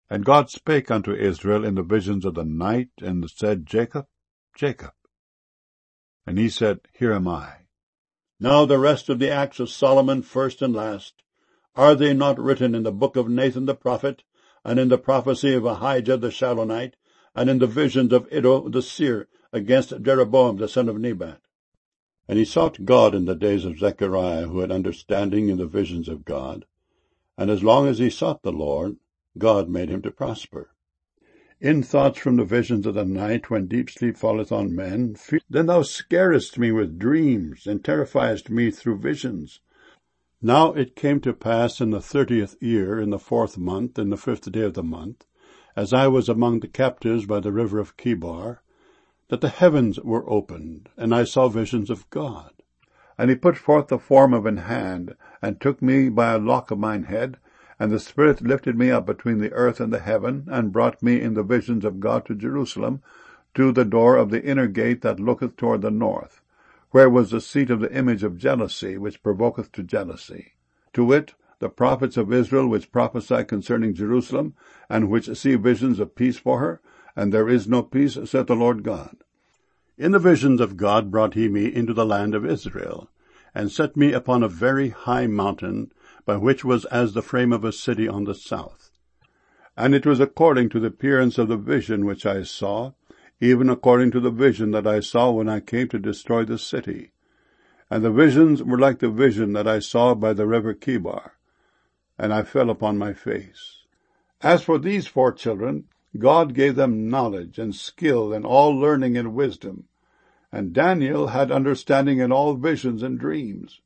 And God spake unto Israel in the visions of the night, and said, Jacob, Jacob. And he said, Here am I. Now the rest of the acts of Solomon, first and last, are they not written in the book of Nathan the prophet, and in the prophecy of Ahijah the Shilonite, and in the visions of Iddo the seer against Jeroboam the son of Nebat? And he sought God in the days of Zechariah, who had understanding in the visions of God. And as long as he sought the Lord, God made him to prosper. In thoughts from the visions of the night, when deep sleep falleth on men, then thou scarest me with dreams, and terrifiest me through visions. Now it came to pass in the 30th year, in the 4th month, in the 5th day of the month, as I was among the captives by the river of Chebar, that the heavens were opened, and I saw visions of God. And he put forth the form of an hand, and took me by a lock of mine head, and the Spirit lifted me up between the earth and the heaven, and brought me in the visions of God to Jerusalem, to the door of the inner gate that looketh toward the north, where was the seat of the image of jealousy, which provoketh to jealousy. To wit, the prophets of Israel which prophesy concerning Jerusalem, and which see visions of peace for her, and there is no peace, saith the Lord God. In the visions of God brought he me into the land of Israel, and set me upon a very high mountain, by which was as the frame of a city on the south. And it was according to the appearance of the vision which I saw, even according to the vision that I saw when I came to destroy the city. And the visions were like the vision that I saw by the river Chebar, and I fell upon my face. As for these 4 children, God gave them knowledge and skill and all learning and wisdom. And Daniel had understanding in all visions and dreams.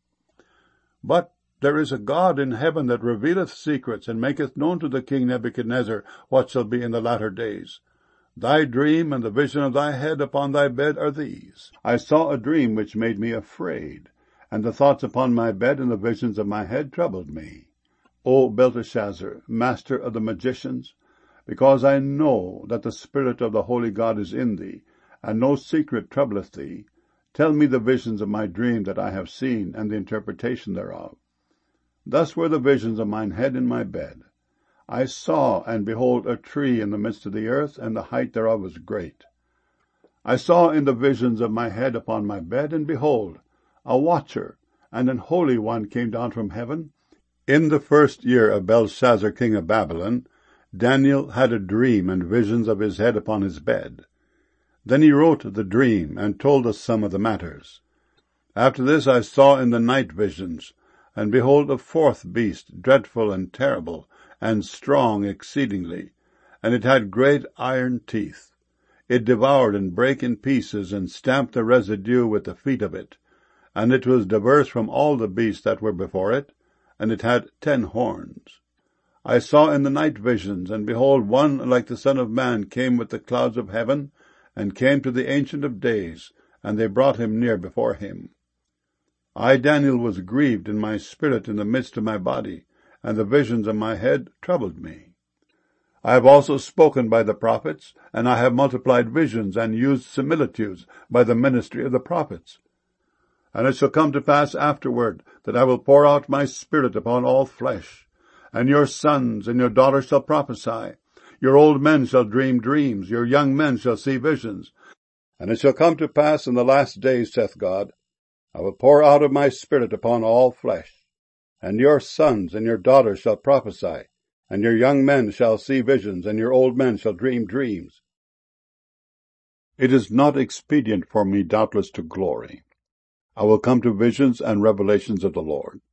But there is a God in heaven that revealeth secrets, and maketh known to the king Nebuchadnezzar what shall be in the latter days. Thy dream and the vision of thy head upon thy bed are these. I saw a dream which made me afraid, and the thoughts upon my bed and the visions of my head troubled me. O Belteshazzar, master of the magicians, because I know that the Spirit of the Holy God is in thee, and no secret troubleth thee, tell me the visions of my dream that I have seen, and the interpretation thereof. Thus were the visions of mine head in my bed. I saw, and behold, a tree in the midst of the earth, and the height thereof was great. I saw in the visions of my head upon my bed, and behold, a watcher, and an holy one came down from heaven. In the 1st year of Belshazzar king of Babylon, Daniel had a dream and visions of his head upon his bed. Then he wrote the dream, and told us some of the matters. After this I saw in the night visions, and behold, a 4th beast, dreadful and terrible, and strong exceedingly, and it had great iron teeth. It devoured and brake in pieces, and stamped the residue with the feet of it. And it was diverse from all the beasts that were before it, and it had 10 horns. I saw in the night visions, and behold, one like the Son of Man came with the clouds of heaven, and came to the Ancient of Days, and they brought him near before him. I, Daniel, was grieved in my spirit in the midst of my body, and the visions of my head troubled me. I have also spoken by the prophets, and I have multiplied visions, and used similitudes by the ministry of the prophets. And it shall come to pass afterward, that I will pour out my Spirit upon all flesh. And your sons and your daughters shall prophesy. Your old men shall dream dreams. Your young men shall see visions. And it shall come to pass in the last days, saith God, I will pour out of my Spirit upon all flesh. And your sons and your daughters shall prophesy. And your young men shall see visions. And your old men shall dream dreams. It is not expedient for me, doubtless, to glory. I will come to visions and revelations of the Lord.